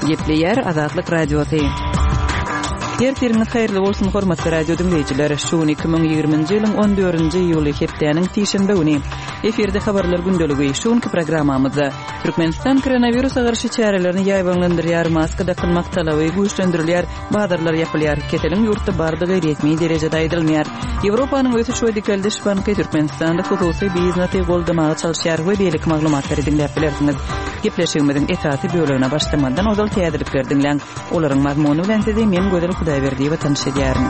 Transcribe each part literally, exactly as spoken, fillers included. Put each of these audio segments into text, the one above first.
Gepleyer Azatlyk Radiosu. Hertiriniz hayırlı bolsun hormatly radio dinleyijiler. Şu iki ming ýygrymynjy ýylyň on dördünji ýuly hepdeniň tişinde güni. Eferde habarlar gündeligi şuňky programmamyzda Türkmenistan koronawirusa garşy çärelerini ýaýbanlandyrýar, maska takynmak talaby güýçlendirilýär, badarlar ýapylýar, keteliň ýurtda bardygy resmi derejede aýdylmýar. Ýewropanyň öýsü şoýdykelde şbanky Türkmenistanda hususy biznesi goldamaga çalyşýar we beýlik maglumatlary dinläp bilersiňiz. Gepleşigimiziň esasy bölegine başlamadan ozal täzelikler dinleň. Olaryň mazmuny bilen sizi men gözel Hudaýberdi we tanışdyrýaryn.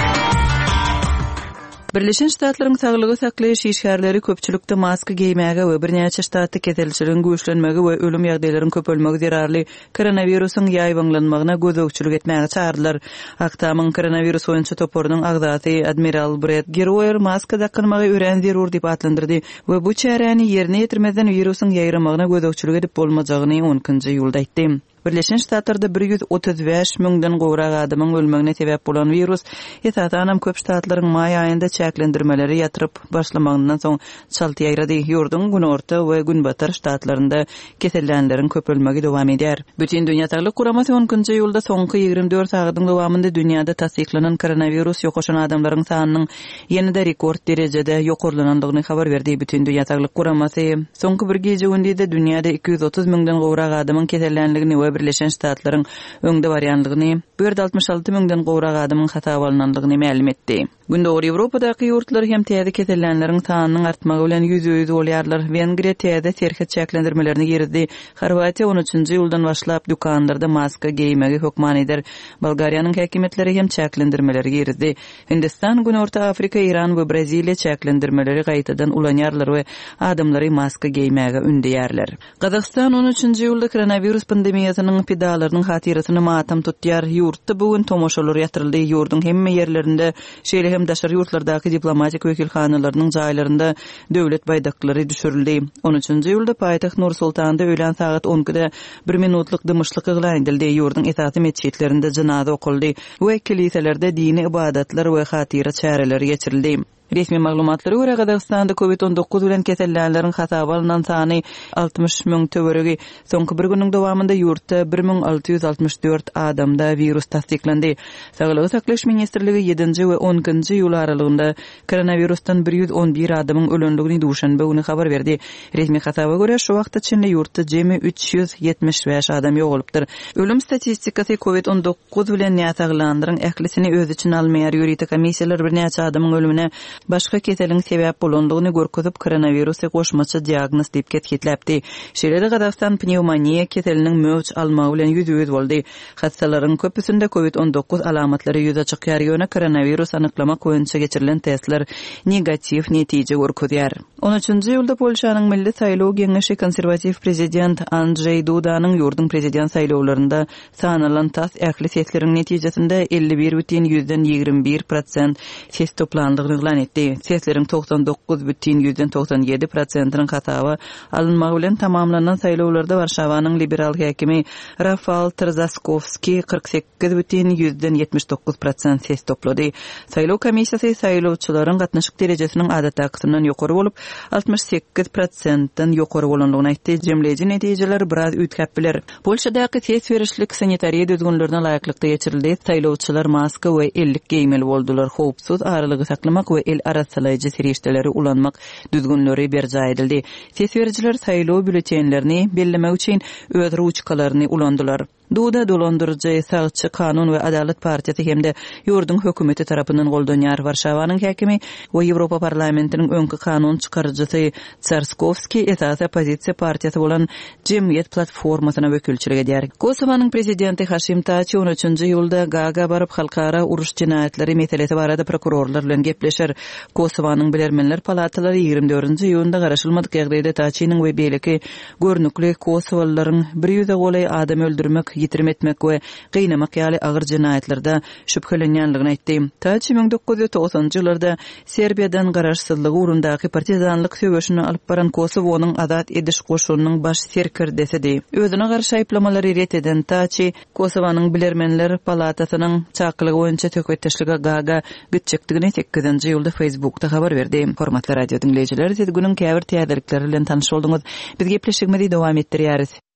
Birleşen Ştatlaryň saglygy saklaýyş işgärleri köpçülikde maska giýmäge we birnäçe ştatda ketelçiligiň güýçlenmegi we ölüm ýagdaýlarynyň köpelmegi zerarly koronawirusyň ýaýbanlanmagyna gözökçülük etmäge çağırdylar. Aktamyň koronawirus boýunça toporunyň agzasy Admiral Brett Giroir maska takynmagy ören zerur diýip atlandyrdy we bu çäreni ýerine ýetirmezden wirusyň ýaýramagyna gözökçülük edip bolmajagyny onunçy ýylda aýtdy. Birleşen Ştatlarda bir ýüz otuz beş müňden gowrak adamyň ölmegine sebäp bolan virus esasanam köp ştatlaryň maý aýynda çäklendirmeleri ýatyryp başlamagynyň soň çalty ýaýrady. Ýurdun günorta we günbatar ştatlarynda kesellenleriň köpelmegi dowam edýär. Bütün dünýä Saglyk Guramasy onunçy ýylda soňky ýygrimi dört sagatyň dowamynda dünýäde tasdiklanan koronawirus ýokaşan adamlaryň sanynyň ýene-de rekord derejede ýokurlanandygyny habar berdi. Bütün dünýä Saglyk Guramasy soňky bir gece gündizde dünýäde iki yüz otuz müňden gowrak adamyň kesellenligini we Birleşen Ştatlaryň öňde barýanlygyny, bir yüz altmış alty müňden gowrak adamyň hata bolnandygyny ma'lum etdi. Gündäki Ýewropadaky ýurtlar hem täze kesellenleriň sanynyň artmagy bilen ýüz-ýüz bolýarlar. Wengriýa täze serket çäklendirmelerini ýerdi. Horwatiýa on üçinji ýyldan başlap dukanlarda maska giýmegi hökman eder. Bolgariýanyň häkimetleri hem çäklendirmeleri ýerdi. Hindistan, Günorta Afrika, Iran we Braziliýa çäklendirmeleri gaýtadan ulanýarlar we adamlary maska giýmege ündäýärler. Gazakystan on üçinji ýylda koronavirus pandemiýasynyň pidalarynyň hatyrasyny matam tutýar. Ýurtda bugün tomoşalar ýatyryldy. Ýurdun hemme ýerlerinde şeýle hem daşary ýurtlardaky diplomatik wekilhanalarynyň jaýlarynda döwlet baýdaklary düşürildi. on üçinji ýylda paýtaxt Nur-Sultanda öýlen saat onda bir minutlyk dymyşlyk eglan edildi. Ýurdun esasy meçitlerinde janaza okuldy we kiliselerde dini ibadatlar we hatyra çäreleri geçirildi. Resmi maglumatlara göre Gazakstanda covid on dokuz bilen kesellenleriň hasaba alynan sany altmış müň töweregi. Soňky bir güniň dowamynda ýurtda bir miň alty ýüz altmış dört adamda virus tasdiklendi. Saglyk saklaş ministrligi ýedinji we onunçy ýyl aralygynda koronavirusdan bir yüz on bir adamyň ölenligini duşanbe güni habar berdi. Resmi hasaba göre şu wagtda Çinli ýurtda jemi üç yüz ýetmiş beş adam ýogalypdyr. Ölüm statistikasy covid on dokuz bilen ýataglandyryň ählisini öz için almaýar. Ýuridik komissiýalar birnäçe adamyň ölümine başga keseliň sebäp bolandygyny görkezip koronavirusy goşmaça diagnoz diýip ketgitläpdi. Şeýle Gazakystan pneumoniýa keseliniň möwç almagy bilen ýüz-ýüz boldy. Hastalaryň köpüsinde covid on dokuz alamatlary ýüze çykýar ýöne koronavirus anyklamak boýunça geçirilen testler negativ netije görkezýär. on üçinji ýylda Polşanyň Milli Saýlaw Geňeşi konserwativ prezident Andrzej Dudanyň ýurdun prezident saýlawlarynda sanalan tas ähli sesleriň netijesinde elli bir бүтүн yüzden ýygrimi bir prosent ses toplandygyny eglan etdi. Sesleriň toksan dokuz бүтүn yüzden toksan ýedi prosentynyň hatawy alınmagy bilen tamamlanan saýlawlarda Warşawanyň liberal häkimi Rafal Trzaskovski kırk sekiz бүтүn yüzden ýetmiş dokuz prosent ses toplady. Saýlaw komissiýasy saýlawçylaryň gatnaşyk derejesiniň adatakyndan ýokary bolup altmış sekiz prosentdan ýokary bolanlygyny aýtdy. Jemleji netijeler biraz üýtgäp biler. Polşadaky ses berişlik sanitariýa düzgünlerine laýyklykda geçirildi. Saýlawçylar maska we ellik giýmeli boldular. Howpsuz aralygy saklamak we el arasalaýjy serişdeleri ulanmak düzgünleri berja edildi. Ses bericiler saýlaw bülletenlerini bellemek üçin öz ruçkalaryny ulandylar. Duda dolandırıcı sağçı kanun ve adalet partiyası hemde ýurdun hökümeti tarapından goldanýar. Warşawanyň häkimi we Ýewropa parlamentiniň öňkü kanun çykarjysy Trzaskovski esas opozisiýa partiyasy bolan Jemgyýet platformasyna wekilçilik edýär. Kosowanyň prezidenti Haşim Taçy on üçinji ýylda Gaga baryp halkara uruş jinaýatleri meselesi barada prokurorlar bilen gepleşer. Kosowanyň bilermenler palatalary ýygrimi dördünji ýylda garaşylmadyk ýagdaýda Taçynyň we beýleki görnükli Kosowalylaryň bir ýüze golay adam öldürmek, ýitirim etmek we gynnamak ýaly agyr jinaýatlarda şüphelenýänligini aýtdy. Taçy bir miň dokuz ýüz togsanjy ýyllarda Serbiýadan garaşsyzlygy urundaky partizanlyk söwüşini alyp baran Kosowanyň azat ediş goşunynyň baş serkirdesidi. Özüne garşy aýplamalary ret eden Taçy Kosowanyň bilermenler palatasynyň çaklygy boýunça töketdeşlige Gaga gitjekdigini sekkizinji ýylda Facebookda habar berdi. Hormatly radio dinleýijiler, siz günüň käbir täzelikleri bilen tanyş bolduňyz. Biz gepleşigimizi dowam etdirýäris.